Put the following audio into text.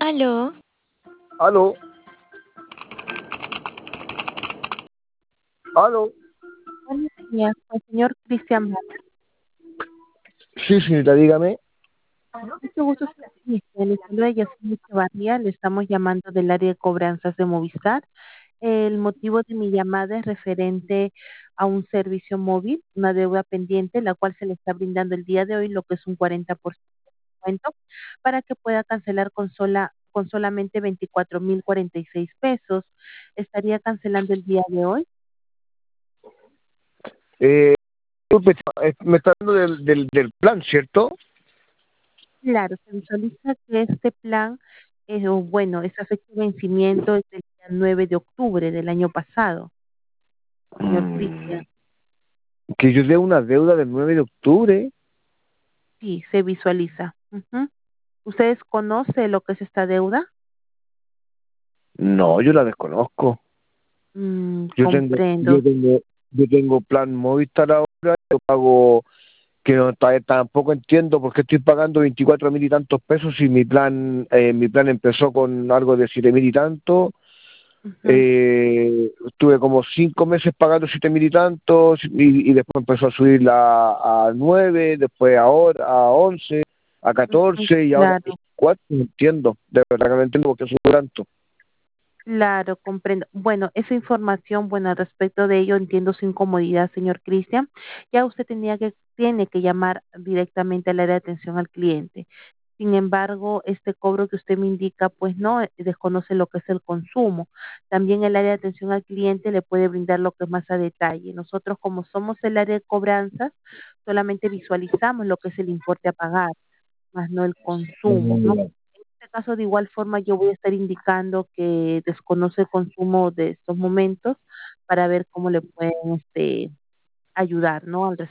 Aló, Aló, aló. Buenos días, con el señor Cristian Vargas. Sí, señorita, dígame. Mucho gusto, señor Cristian. Le saluda Yasmín Echevarría. Le estamos llamando del área de cobranzas de Movistar. El motivo de mi llamada es referente a un servicio móvil, una deuda pendiente, la cual se le está brindando el día de hoy, lo que es un 40% de descuento, para que pueda cancelar con solamente 24.046 pesos. ¿Estaría cancelando el día de hoy? Eh, disculpe, me está hablando del plan, ¿cierto? Claro, se visualiza que este plan, esa fecha de vencimiento es el día 9 de octubre del año pasado, señor Mm, Cristian. que yo debo una deuda del 9 de octubre. Sí, se visualiza. Ujú. ¿Ustedes conocen lo que es esta deuda? No, yo la desconozco. Yo tengo, yo Comprendo. tengo, yo tengo plan Movistar ahora, yo pago, que no, tampoco entiendo por qué estoy pagando 24.000 y tantos pesos si mi plan empezó con algo de 7.000 y tanto. Ujú, Estuve como 5 meses pagando 7.000 y tantos y después empezó a subir a 9, después ahora a 11, a ujú. 14 y ahora a Claro. 24. No entiendo, de verdad que no entiendo por qué sube tanto. Claro, comprendo. Bueno, esa información, bueno, al respecto de ello entiendo su incomodidad, señor Cristian. Ya usted tiene que llamar directamente al área de atención al cliente. Sin embargo, este cobro que usted me indica, pues no, desconoce lo que es el consumo. También el área de atención al cliente le puede brindar lo que es más a detalle. Nosotros, como somos el área de cobranzas, solamente visualizamos lo que es el importe a pagar, más no el consumo, ¿no? En este caso, de igual forma, yo voy a estar indicando que desconoce el consumo de estos momentos para ver cómo le pueden ayudar, ¿no? Al